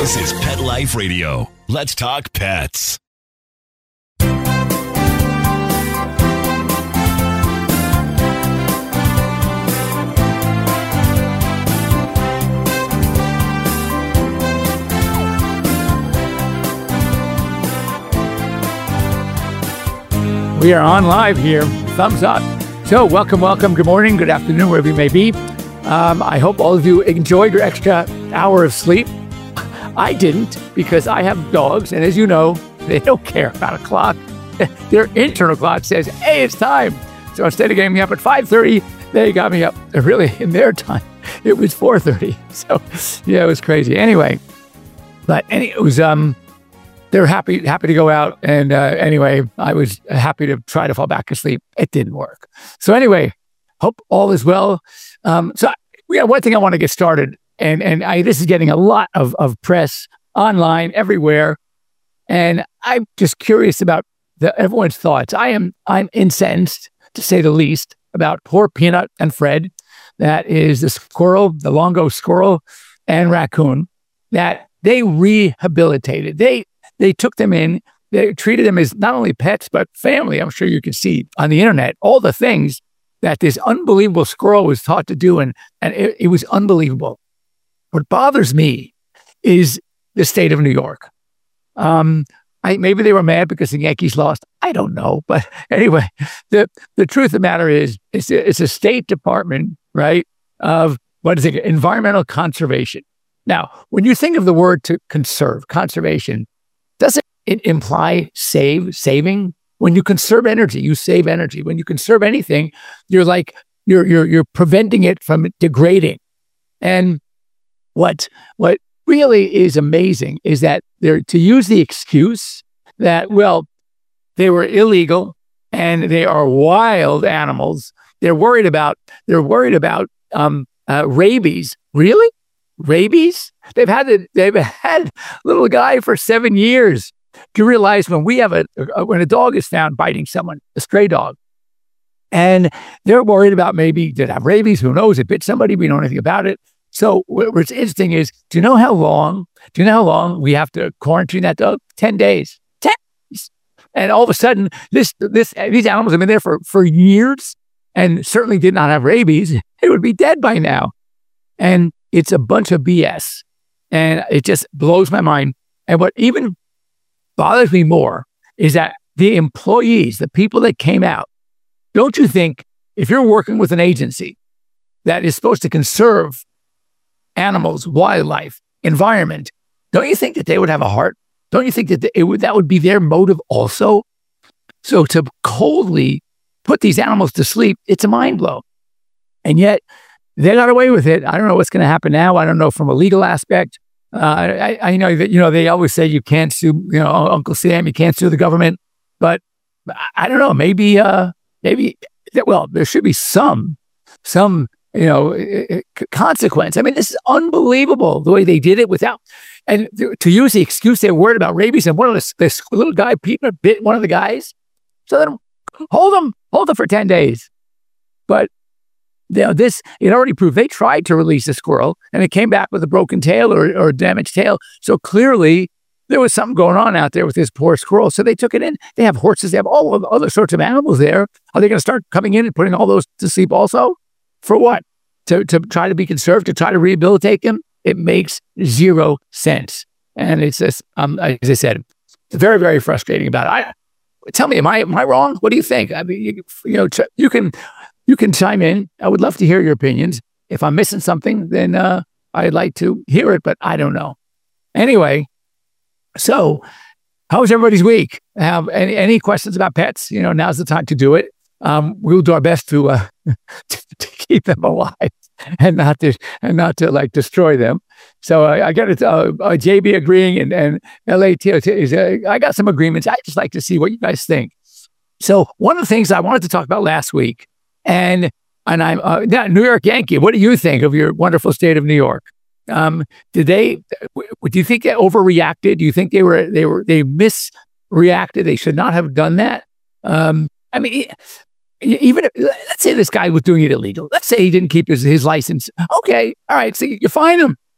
This is Pet Life Radio. Let's talk pets. We are on live here. Thumbs up. So welcome. Good morning, good afternoon, wherever you may be. I hope all of you enjoyed your extra hour of sleep. I didn't, because I have dogs, and as you know, they don't care about a clock. Their internal clock says, hey, it's time. So instead of getting me up at 5:30, they got me up. Really, in their time, it was 4:30. So yeah, it was crazy. Anyway, it was they're happy to go out. And anyway, I was happy to try to fall back asleep. It didn't work. So anyway, hope all is well. One thing I want to get started, and this is getting a lot of press online everywhere, and I'm just curious about everyone's thoughts. I'm incensed, to say the least, about poor Peanut and Fred. That is the squirrel, the Longo squirrel and raccoon, that they rehabilitated. They took them in. They treated them as not only pets, but family. I'm sure you can see on the internet all the things that this unbelievable squirrel was taught to do. And it was unbelievable. What bothers me is the state of New York. Maybe they were mad because the Yankees lost. I don't know. But anyway, the truth of the matter is, it's a State Department, right, of environmental conservation. Now, when you think of the word to conservation, doesn't it imply saving? When you conserve energy, you save energy. When you conserve anything, you're preventing it from degrading. And what really is amazing is that to use the excuse that, well, they were illegal and they are wild animals. They're worried about rabies. Really? Rabies? They've had little guy for 7 years. Do you realize when a dog is found biting someone, a stray dog, and they're worried about maybe did it have rabies? Who knows? It bit somebody. We don't know anything about it. So what's interesting is, do you know how long we have to quarantine that dog? 10 days. 10 days. And all of a sudden, these animals have been there for years and certainly did not have rabies. It would be dead by now. And it's a bunch of BS. And it just blows my mind. And what even bothers me more is that the employees, the people that came out, don't you think if you're working with an agency that is supposed to conserve animals, wildlife, environment, don't you think that they would have a heart? Don't you think that that would be their motive also? So to coldly put these animals to sleep, it's a mind blow. And yet they got away with it. I don't know what's going to happen now. I don't know from a legal aspect. I know that, they always say you can't sue, Uncle Sam, you can't sue the government. But I don't know, maybe, there should be some consequence. I mean, this is unbelievable the way they did it and to use the excuse they're worried about rabies, and this little guy, Peter, bit one of the guys. So then hold them for 10 days. But it already proved they tried to release the squirrel and it came back with a broken tail or a damaged tail. So clearly there was something going on out there with this poor squirrel. So they took it in. They have horses. They have all of other sorts of animals there. Are they going to start coming in and putting all those to sleep also? For what? To try to be conserved, to try to rehabilitate them? It makes zero sense. And it's just, as I said, it's very, very frustrating about it. Tell me, am I wrong? What do you think? I mean, you can chime in. I would love to hear your opinions. If I'm missing something, then I'd like to hear it, but I don't know. Anyway, so how was everybody's week? Have any questions about pets? Now's the time to do it. We'll do our best to keep them alive and not to like destroy them. So I got JB agreeing and LAT is I got some agreements. I just like to see what you guys think. So one of the things I wanted to talk about last week, and I'm New York Yankee. What do you think of your wonderful state of New York? Do you think they overreacted? Do you think they misreacted? They should not have done that. I mean, even if, let's say this guy was doing it illegal. Let's say he didn't keep his license. Okay, all right. So you fine him.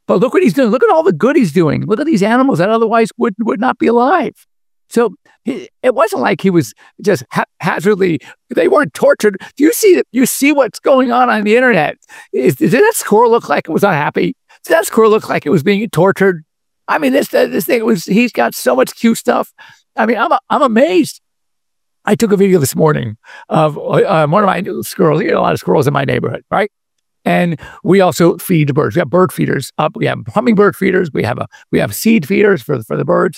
But look what he's doing. Look at all the good he's doing. Look at these animals that otherwise would not be alive. So it wasn't like he was just haphazardly. They weren't tortured. Do you see what's going on the internet? Did that squirrel look like it was unhappy? Did that squirrel look like it was being tortured? I mean, this thing he's got so much cute stuff. I mean, I'm amazed. I took a video this morning of one of my squirrels. You know, a lot of squirrels in my neighborhood, right? And we also feed the birds. We have bird feeders up. We have hummingbird feeders. We have seed feeders for the birds.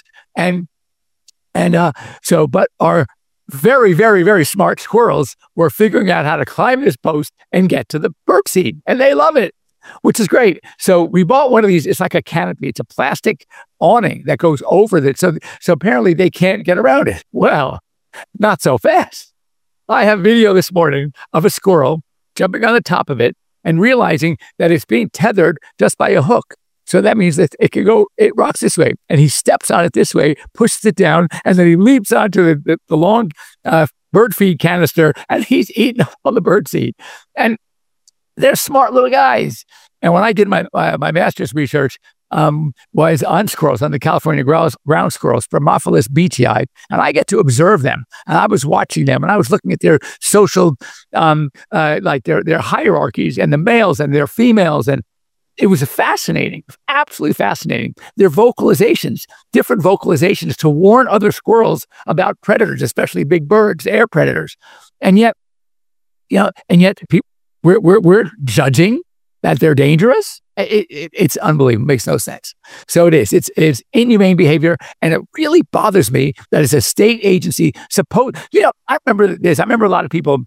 But our very, very, very smart squirrels were figuring out how to climb this post and get to the bird seed, and they love it, which is great. So we bought one of these. It's like a canopy. It's a plastic awning that goes over it. So apparently they can't get around it. Well, not so fast. I have video this morning of a squirrel jumping on the top of it and realizing that it's being tethered just by a hook. So that means that it rocks this way, and he steps on it this way, pushes it down, and then he leaps onto the long bird feed canister, and he's eating all the bird seed. And they're smart little guys. And when I did my master's research, was on squirrels, on the California ground squirrels, Spermophilus beechii, and I get to observe them. And I was watching them, and I was looking at their social, like their hierarchies, and the males and their females, and it was fascinating, absolutely fascinating. Their vocalizations, different vocalizations to warn other squirrels about predators, especially big birds, air predators, and yet people, we're judging that they're dangerous. It's unbelievable. It makes no sense. So it is. It's inhumane behavior, and it really bothers me that it's a state agency. I remember this. I remember a lot of people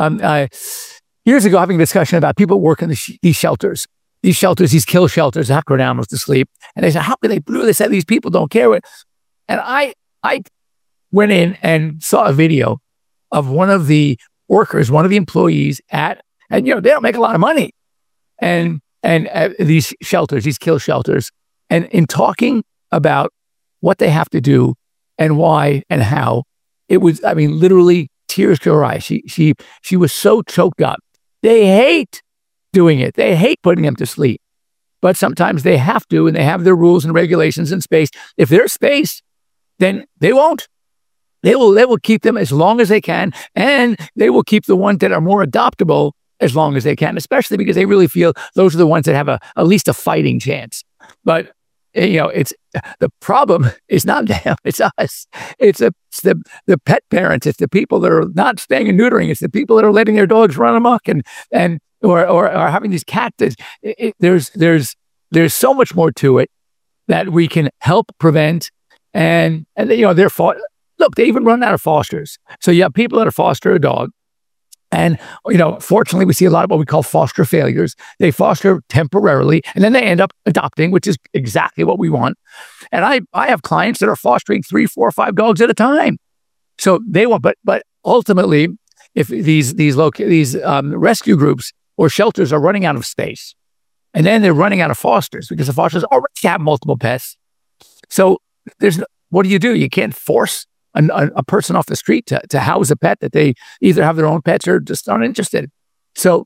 years ago having a discussion about people working these shelters. These kill shelters, have to put animals to sleep. And they said, how can they do this? These people don't care. And I went in and saw a video of one of the workers, one of the employees and they don't make a lot of money. And these shelters, these kill shelters, and in talking about what they have to do and why and how, it was, literally tears to her eyes. She was so choked up. They hate doing it. They hate putting them to sleep. But sometimes they have to, and they have their rules and regulations and space. If there's space, then they won't. They will keep them as long as they can, and they will keep the ones that are more adoptable as long as they can, especially because they really feel those are the ones that have at least a fighting chance. But it's the problem is not them, it's us. It's the pet parents. It's the people that are not spaying and neutering. It's the people that are letting their dogs run amok or having these cats. There's so much more to it that we can help prevent. And they're look, they even run out of fosters. So you have people that are foster a dog. And, fortunately, we see a lot of what we call foster failures. They foster temporarily, and then they end up adopting, which is exactly what we want. And I have clients that are fostering 3, 4, 5 dogs at a time. So they want, but ultimately, if these rescue groups or shelters are running out of space, and then they're running out of fosters because the fosters already have multiple pets. So what do? You can't force a person off the street to house a pet that they either have their own pets or just aren't interested. So,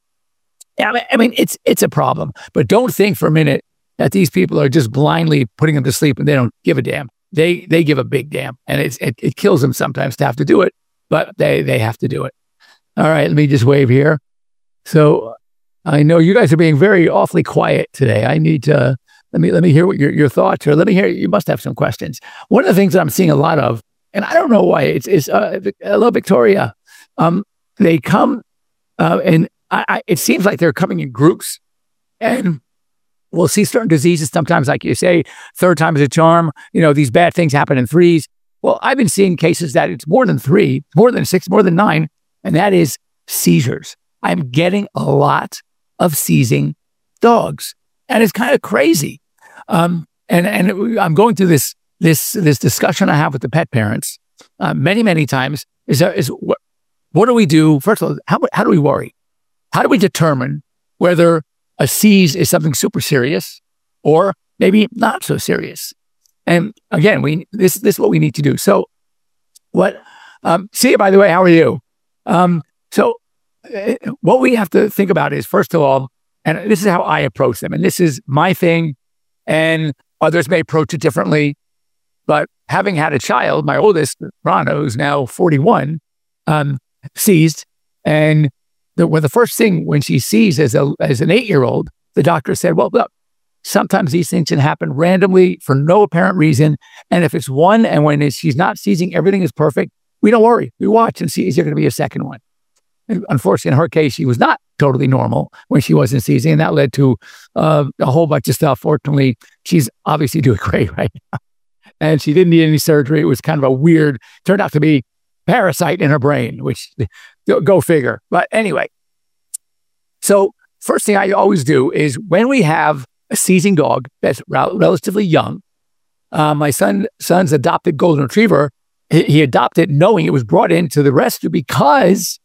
it's a problem. But don't think for a minute that these people are just blindly putting them to sleep and they don't give a damn. They give a big damn, and it kills them sometimes to have to do it, but they have to do it. All right, let me just wave here. So I know you guys are being very awfully quiet today. I need to let me hear what your thoughts are. Let me hear. You must have some questions. One of the things that I'm seeing a lot of, and I don't know why, it's hello, Victoria. They come, and it seems like they're coming in groups, and we'll see certain diseases sometimes, like you say, third time is a charm. These bad things happen in threes. Well, I've been seeing cases that it's more than 3, more than 6, more than 9, and that is seizures. I'm getting a lot of seizing dogs, and it's kind of crazy. And I'm going through this discussion I have with the pet parents many times is what do we do? First of all, how do we worry? How do we determine whether a seize is something super serious or maybe not so serious? And again, this is what we need to do. So see you, by the way, how are you? So what we have to think about is, first of all, and this is how I approach them, and this is my thing. and others may approach it differently. But having had a child, my oldest, Rana, who's now 41, seized. And the first thing when she sees as an 8-year-old, the doctor said, well, look, sometimes these things can happen randomly for no apparent reason. And if it's one, and when she's not seizing, everything is perfect, we don't worry. We watch and see, is there going to be a second one? And unfortunately, in her case, she was not totally normal when she wasn't seizing. And that led to a whole bunch of stuff. Fortunately, she's obviously doing great right now. And she didn't need any surgery. It was kind of a weird, turned out to be parasite in her brain, which go figure. But anyway, so first thing I always do is when we have a seizing dog that's relatively young, my son's adopted golden retriever, he adopted knowing it was brought into the rescue because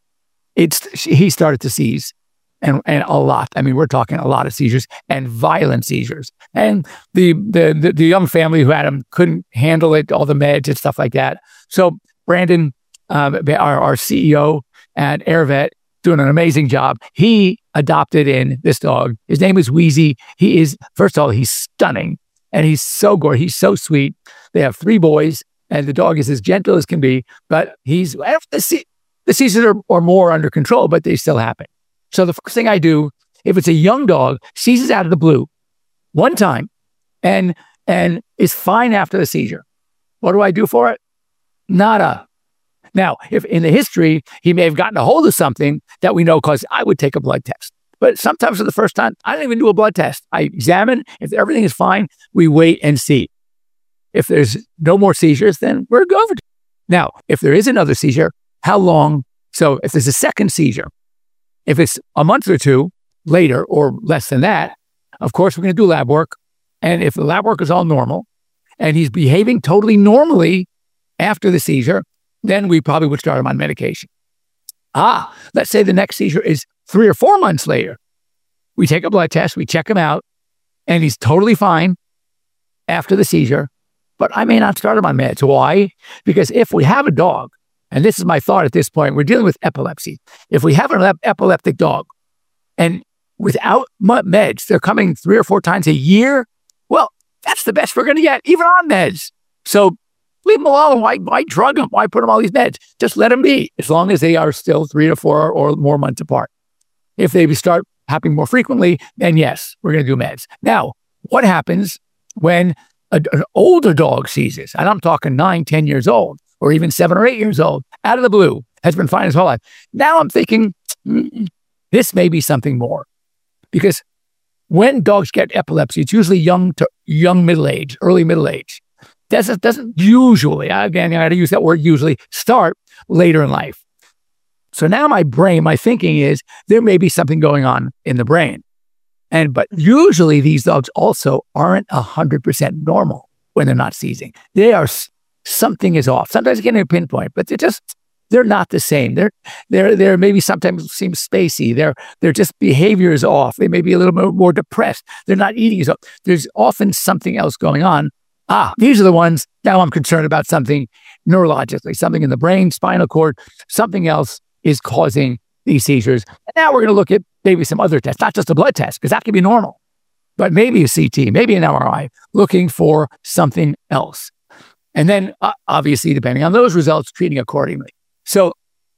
he started to seize and a lot. I mean, we're talking a lot of seizures and violent seizures. And the young family who had him couldn't handle it, all the meds and stuff like that. So Brandon, our CEO at AirVet, doing an amazing job. He adopted in this dog. His name is Wheezy. He is, first of all, he's stunning and he's so gorgeous. He's so sweet. They have 3 boys and the dog is as gentle as can be, but the seizures are more under control, but they still happen. So the first thing I do, if it's a young dog, seizes out of the blue one time and is fine after the seizure, what do I do for it? Nada. Now, if in the history, he may have gotten a hold of something that we know, because I would take a blood test. But sometimes for the first time, I don't even do a blood test. I examine. If everything is fine, we wait and see. If there's no more seizures, then we're good. Now, if there is another seizure, how long? So if there's a second seizure, if it's a month or 2 later or less than that, of course, we're going to do lab work. And if the lab work is all normal and he's behaving totally normally after the seizure, then we probably would start him on medication. Let's say the next seizure is 3 or 4 months later. We take a blood test, we check him out, and he's totally fine after the seizure, but I may not start him on meds. Why? Because if we have a dog, and this is my thought at this point, we're dealing with epilepsy. If we have an epileptic dog and without meds, they're coming 3 or 4 times a year, well, that's the best we're going to get, even on meds. So leave them alone. Why drug them? Why put them all these meds? Just let them be, as long as they are still 3 to 4 or more months apart. If they start happening more frequently, then yes, we're going to do meds. Now, what happens when an older dog seizes? And I'm talking 9, 10 years old, or even 7 or 8 years old, out of the blue, has been fine his whole life. Now I'm thinking, this may be something more. Because when dogs get epilepsy, it's usually young middle age, early middle age. Doesn't usually, again, I got to use that word usually, start later in life. So now my thinking is there may be something going on in the brain. But usually these dogs also aren't 100% normal when they're not seizing. Something is off. Sometimes you can't even pinpoint, but they're not the same. They're maybe sometimes seem spacey. Their just behavior is off. They may be a little more depressed. They're not eating. So there's often something else going on. These are the ones now I'm concerned about, something neurologically, something in the brain, spinal cord, something else is causing these seizures. And now we're going to look at maybe some other tests, not just a blood test, because that can be normal, but maybe a CT, maybe an MRI, looking for something else. And then obviously, depending on those results, treating accordingly. So,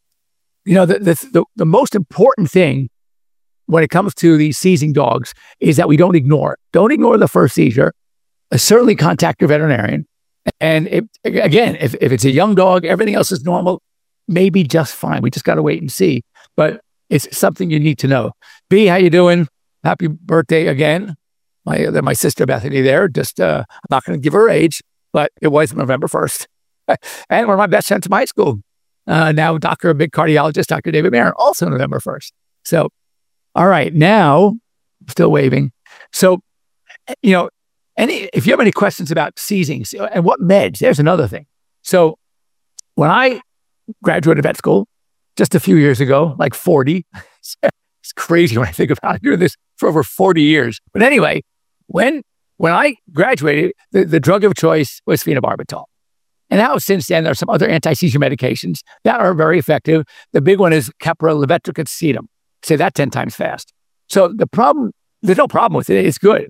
the most important thing when it comes to these seizing dogs is that we don't ignore it. Don't ignore the first seizure. Certainly contact your veterinarian. And if it's a young dog, everything else is normal, maybe just fine. We just got to wait and see. But it's something you need to know. B, how you doing? Happy birthday again. My sister Bethany there. I'm not going to give her age, but it was November 1st. And one of my best friends from high school, now a big cardiologist, Dr. David Marin, also November 1st. So, all right, now, still waving. So, if you have any questions about seizing and what meds, there's another thing. So when I graduated vet school just a few years ago, like 40, it's crazy when I think about it, doing this for over 40 years. But anyway, when I graduated, the drug of choice was phenobarbital. And now since then, there are some other anti-seizure medications that are very effective. The big one is Keppra levetiracetam. Say that 10 times fast. So there's no problem with it. It's good.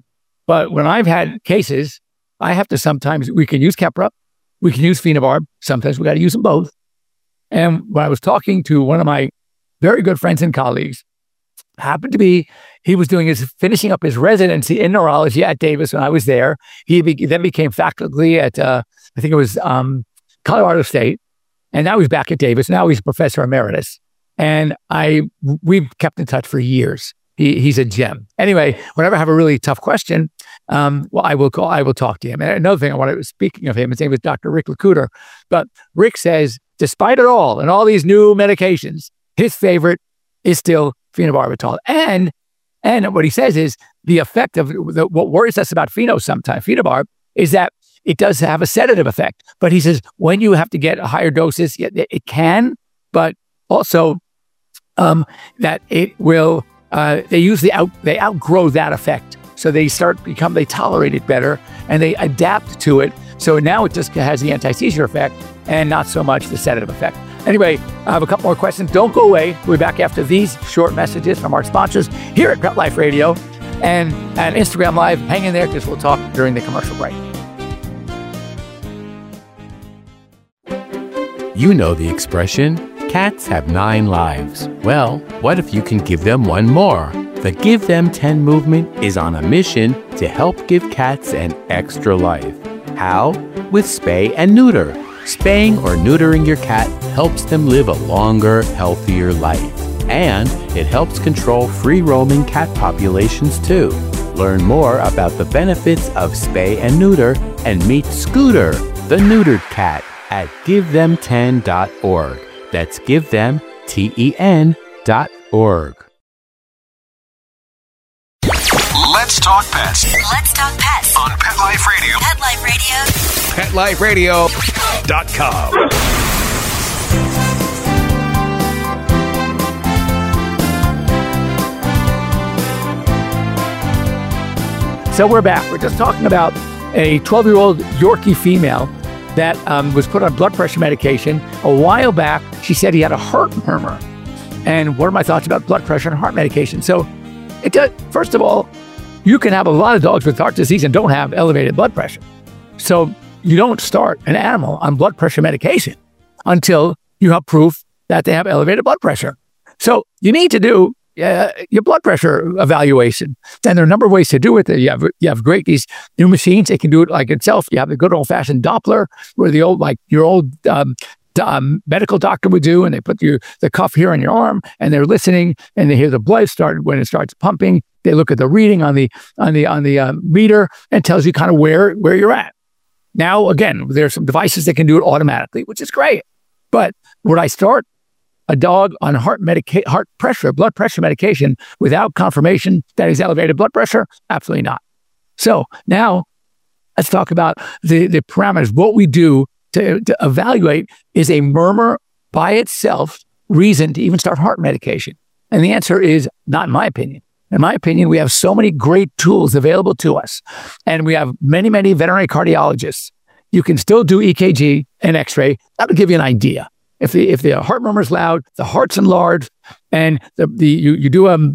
But when I've had cases, I have to sometimes, we can use Keppra, we can use phenobarb. Sometimes we got to use them both. And when I was talking to one of my very good friends and colleagues, happened to be, he was finishing up his residency in neurology at Davis when I was there. He then became faculty at, I think it was Colorado State. And now he's back at Davis. Now he's a professor emeritus. And we've kept in touch for years. He's a gem. Anyway, whenever I have a really tough question, I will talk to him. And another thing speaking of him, his name is Dr. Rick Lacuter. But Rick says, despite it all and all these new medications, his favorite is still phenobarbital. And what he says is the effect of what worries us about phenobarb is that it does have a sedative effect. But he says, when you have to get higher doses, it can, but also that it will, they outgrow that effect. So they tolerate it better and they adapt to it. So now it just has the anti-seizure effect and not so much the sedative effect. Anyway, I have a couple more questions. Don't go away. We'll be back after these short messages from our sponsors here at Pet Life Radio and Instagram Live. Hang in there because we'll talk during the commercial break. You know the expression, cats have 9 lives. Well, what if you can give them one more? The Give Them 10 movement is on a mission to help give cats an extra life. How? With spay and neuter. Spaying or neutering your cat helps them live a longer, healthier life. And it helps control free-roaming cat populations too. Learn more about the benefits of spay and neuter and meet Scooter, the neutered cat, at GiveThem10.org. That's GiveThem10.org. Let's talk pets. Let's talk pets On Pet Life Radio. Pet Life Radio. PetLifeRadio.com. So we're back. We're just talking about a 12-year-old Yorkie female that was put on blood pressure medication. A while back, she said he had a heart murmur. And what are my thoughts about blood pressure and heart medication? So it does, first of all, you can have a lot of dogs with heart disease and don't have elevated blood pressure. So you don't start an animal on blood pressure medication until you have proof that they have elevated blood pressure. So you need to do your blood pressure evaluation. And there are a number of ways to do it. You have these new machines. They can do it like itself. You have the good old-fashioned Doppler, where your old medical doctor would do, and they put the cuff here on your arm, and they're listening, and they hear the blood start when it starts pumping. They look at the reading on the meter and tells you kind of where you're at. Now, again, there's some devices that can do it automatically, which is great. But would I start a dog on blood pressure medication without confirmation that he's elevated blood pressure? Absolutely not. So now let's talk about the parameters. What we do to evaluate, is a murmur by itself reason to even start heart medication? And the answer is not, in my opinion. In my opinion, we have so many great tools available to us, and we have many, many veterinary cardiologists. You can still do EKG and X-ray. That'll give you an idea. If the heart murmur is loud, the heart's enlarged, and you do an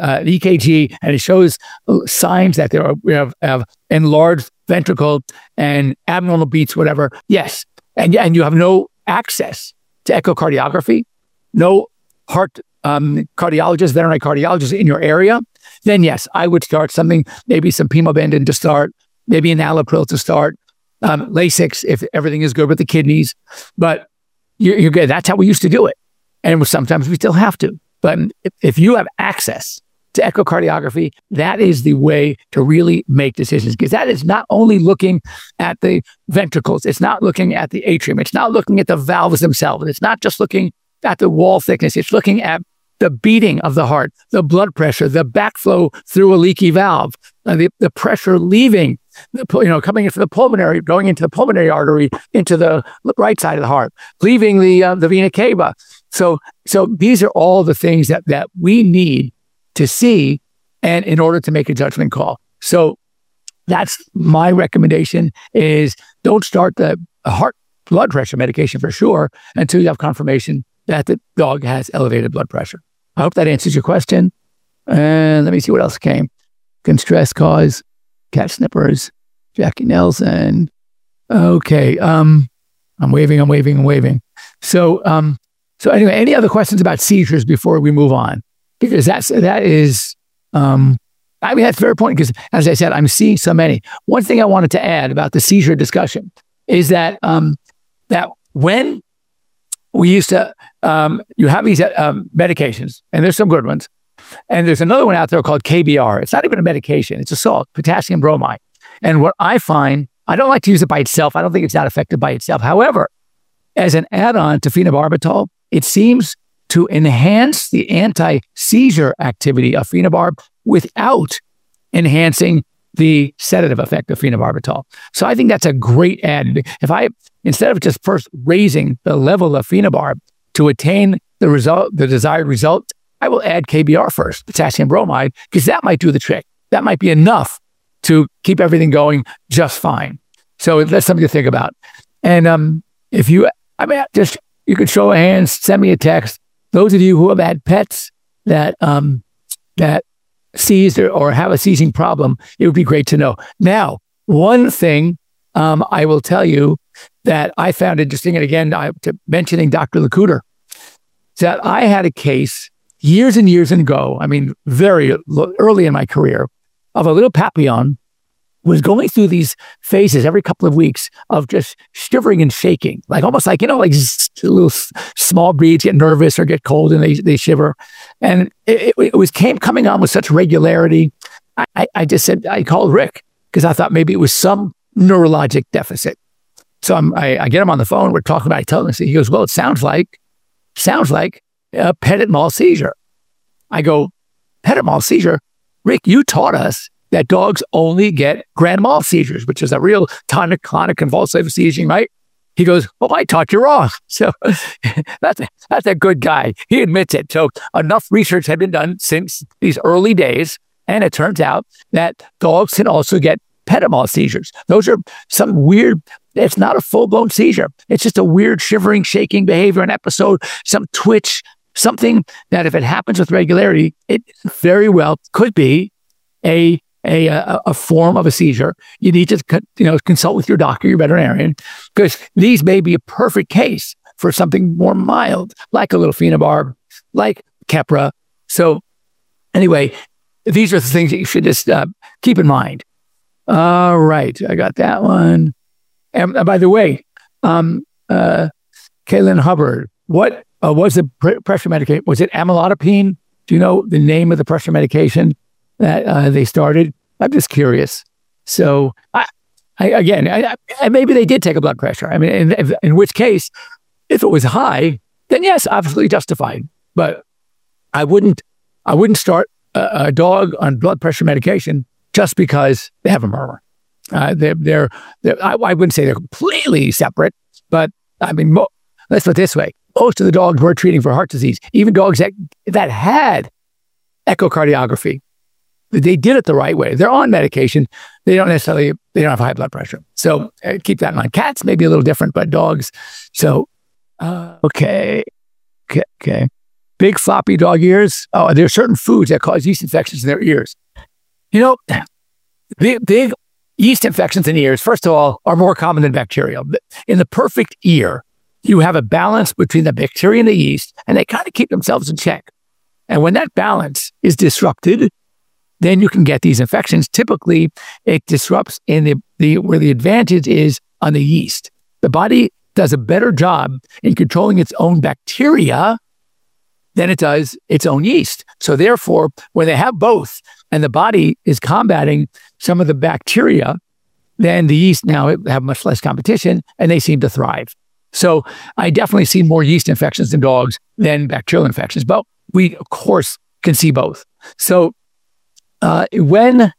EKG and it shows signs that we have enlarged ventricle and abnormal beats, whatever. Yes, and you have no access to echocardiography, no heart cardiologist, veterinary cardiologist in your area, then yes, I would start something, maybe some Pimobendan to start, maybe an Alapril to start, Lasix if everything is good with the kidneys. But you're good. That's how we used to do it. And sometimes we still have to. But if you have access to echocardiography, that is the way to really make decisions, because that is not only looking at the ventricles, it's not looking at the atrium, it's not looking at the valves themselves, it's not just looking at the wall thickness, it's looking at the beating of the heart, the blood pressure, the backflow through a leaky valve, the pressure leaving, coming into the pulmonary, going into the pulmonary artery, into the right side of the heart, leaving the vena cava. So these are all the things that we need to see, and in order to make a judgment call. So that's my recommendation: is don't start the heart blood pressure medication for sure until you have confirmation that the dog has elevated blood pressure. I hope that answers your question. And let me see what else came. Can stress cause cat snippers, Jackie Nelson. Okay. I'm waving. So anyway, any other questions about seizures before we move on? Because that's very important because, as I said, I'm seeing so many. One thing I wanted to add about the seizure discussion is that that when we used to, you have these medications, and there's some good ones, and there's another one out there called KBR. It's not even a medication; it's a salt, potassium bromide. And what I find, I don't like to use it by itself. I don't think it's that effective by itself. However, as an add-on to phenobarbital, it seems to enhance the anti-seizure activity of phenobarb without enhancing the sedative effect of phenobarbital. So I think that's a great add. Instead of just first raising the level of phenobarb to attain the desired result, I will add KBR first, potassium bromide, because that might do the trick. That might be enough to keep everything going just fine. So that's something to think about. And you could show of hands, send me a text. Those of you who have had pets that seized or have a seizing problem, it would be great to know. Now, one thing I will tell you that I found interesting, and again, mentioning Dr. Lakuter, that I had a case years and years ago, very early in my career, of a little Papillon was going through these phases every couple of weeks of just shivering and shaking, almost like little small breeds get nervous or get cold and they shiver. And it was coming on with such regularity. I just said, I called Rick because I thought maybe it was some neurologic deficit. So I get him on the phone. We're talking about it. I tell him, he goes, well, it sounds like a petit mal seizure. I go, petit mal seizure? Rick, you taught us that dogs only get grand mal seizures, which is a real tonic-clonic convulsive seizure, right? He goes, well, I taught you wrong. So that's a good guy. He admits it. So enough research had been done since these early days, and it turns out that dogs can also get petit mal seizures. Those are some weird, it's not a full-blown seizure. It's just a weird shivering, shaking behavior, an episode, some twitch, something that if it happens with regularity, it very well could be a form of a seizure. You need to consult with your doctor, your veterinarian, because these may be a perfect case for something more mild, like a little phenobarb, like Keppra. So anyway, these are the things that you should just keep in mind. All right, I got that one. And by the way, Kaylin Hubbard, what was the pressure medication? Was it amlodipine? Do you know the name of the pressure medication that they started? I'm just curious. So maybe they did take a blood pressure. In which case, if it was high, then yes, absolutely justified. But I wouldn't start a dog on blood pressure medication just because they have a murmur. I wouldn't say they're completely separate, but let's put it this way. Most of the dogs we're treating for heart disease, even dogs that had echocardiography, they did it the right way. They're on medication. They don't have high blood pressure. So keep that in mind. Cats may be a little different, but dogs. So, okay. Big floppy dog ears. Oh, there are certain foods that cause yeast infections in their ears. Big yeast infections in the ears, first of all, are more common than bacterial. In the perfect ear, you have a balance between the bacteria and the yeast, and they kind of keep themselves in check. And when that balance is disrupted, then you can get these infections. Typically, it disrupts in where the advantage is on the yeast. The body does a better job in controlling its own bacteria than it does its own yeast. So therefore, when they have both and the body is combating some of the bacteria, then the yeast now have much less competition and they seem to thrive. So I definitely see more yeast infections in dogs than bacterial infections, but we, of course, can see both. So when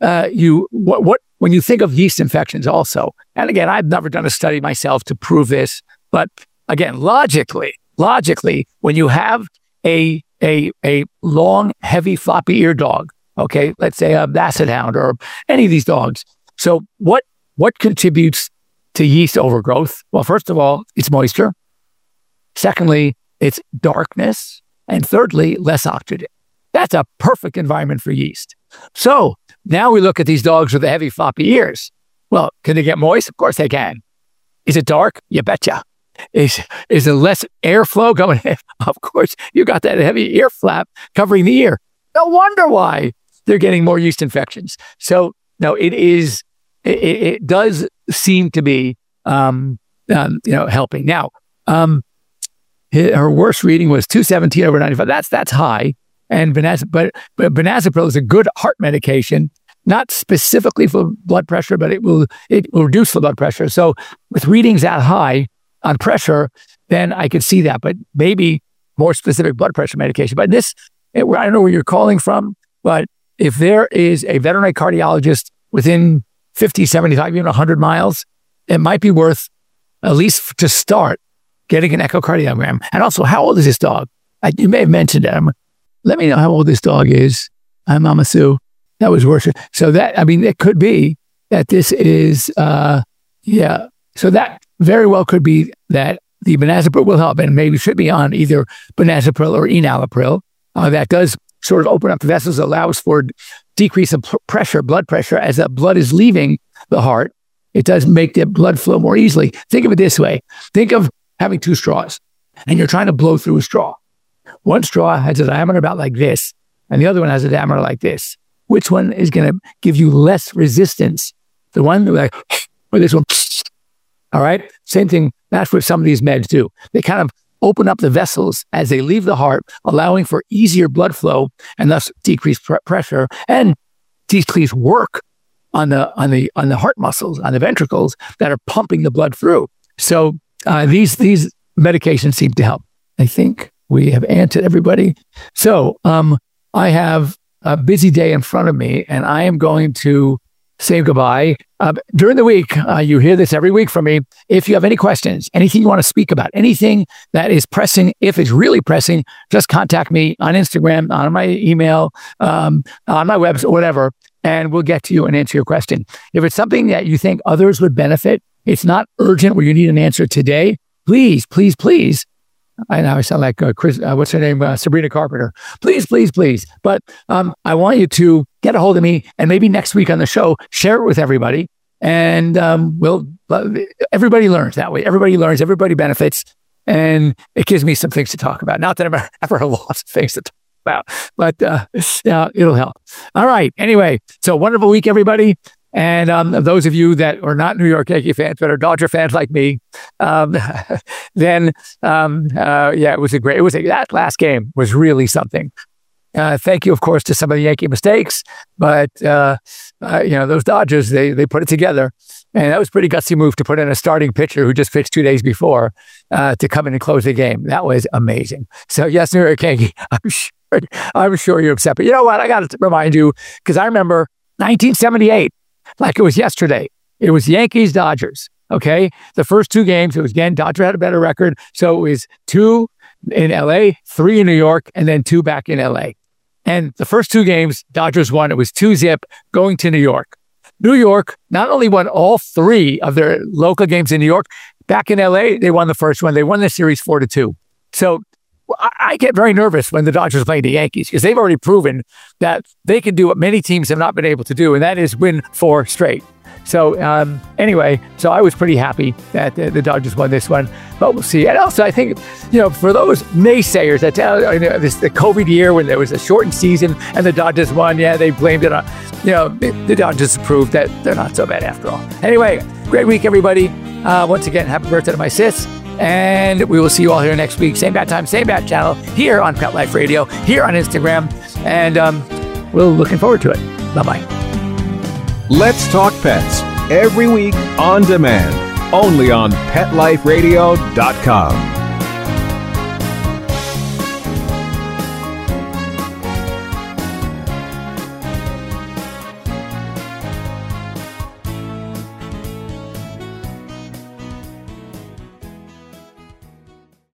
you think of yeast infections also, and again, I've never done a study myself to prove this, but again, logically, when you have a long, heavy, floppy-eared dog, okay, let's say a Basset Hound or any of these dogs. So what contributes to yeast overgrowth? Well, first of all, it's moisture. Secondly, it's darkness. And thirdly, less oxygen. That's a perfect environment for yeast. So Now we look at these dogs with the heavy floppy ears. Well, can they get moist? Of course they can. Is it dark? You betcha. Is there less airflow going in? Of course, you got that heavy ear flap covering the ear. No wonder why they're getting more yeast infections. So, no, it does seem to be, helping. Now, her worst reading was 217 over 95. That's high. And but benazepril is a good heart medication, not specifically for blood pressure, but it will reduce the blood pressure. So with readings that high on pressure, then I could see that, but maybe more specific blood pressure medication. But I don't know where you're calling from, but if there is a veterinary cardiologist within 50, 75, even 100 miles, it might be worth, at least to start, getting an echocardiogram. And also, how old is this dog? You may have mentioned it. Let me know how old this dog is. I'm Mama Sue. That was worse. So it could be that this is, so that very well could be that the benazepril will help, and maybe should be on either benazepril or enalapril. That does sort of open up the vessels, allows for decrease of blood pressure as that blood is leaving the heart. It does make the blood flow more easily. Think of it this way. Think of having two straws, and you're trying to blow through a straw. One straw has a diameter about like this, and the other one has a diameter like this. Which one is going to give you less resistance? The one or this one? All right. Same thing. That's what some of these meds do. They kind of open up the vessels as they leave the heart, allowing for easier blood flow and thus decreased pressure and decreased work on the heart muscles, on the ventricles that are pumping the blood through. So these medications seem to help. I think we have answered everybody. So I have a busy day in front of me, and I am going to say goodbye. During the week, you hear this every week from me. If you have any questions, anything you want to speak about, anything that is pressing, if it's really pressing, just contact me on Instagram, on my email, on my website, whatever, and we'll get to you and answer your question. If it's something that you think others would benefit, it's not urgent where you need an answer today, please, please, please. I know I sound like what's her name? Sabrina Carpenter. Please, please, please. But I want you to get a hold of me, and maybe next week on the show, share it with everybody. And everybody learns that way. Everybody learns, everybody benefits. And it gives me some things to talk about. Not that I've ever lots of things to talk about, but it'll help. All right. Anyway, so wonderful week, everybody. And those of you that are not New York Yankee fans, but are Dodger fans like me, that last game was really something. Thank you, of course, to some of the Yankee mistakes, but those Dodgers, they put it together, and that was a pretty gutsy move to put in a starting pitcher who just pitched 2 days before to come in and close the game. That was amazing. So yes, New York Yankee, I'm sure you're upset, but you know what? I got to remind you, because I remember 1978. Like it was yesterday. It was Yankees, Dodgers. Okay. The first 2 games, it was again, Dodger had a better record. So it was 2 in LA, 3 in New York, and then 2 back in LA. And the first 2 games, Dodgers won. It was 2-0 going to New York. New York not only won all 3 of their local games in New York, back in LA, they won the first one. They won the series 4-2. So I get very nervous when the Dodgers play the Yankees, because they've already proven that they can do what many teams have not been able to do, and that is win 4 straight. So anyway, so I was pretty happy that the Dodgers won this one, but we'll see. And also, I think, for those naysayers that tell the COVID year when there was a shortened season and the Dodgers won, they blamed it on, the Dodgers proved that they're not so bad after all. Anyway, great week, everybody. Once again, happy birthday to my sis. And we will see you all here next week. Same bat time, same bat channel, here on Pet Life Radio, here on Instagram. And we're looking forward to it. Bye-bye. Let's Talk Pets, every week on demand, only on PetLifeRadio.com.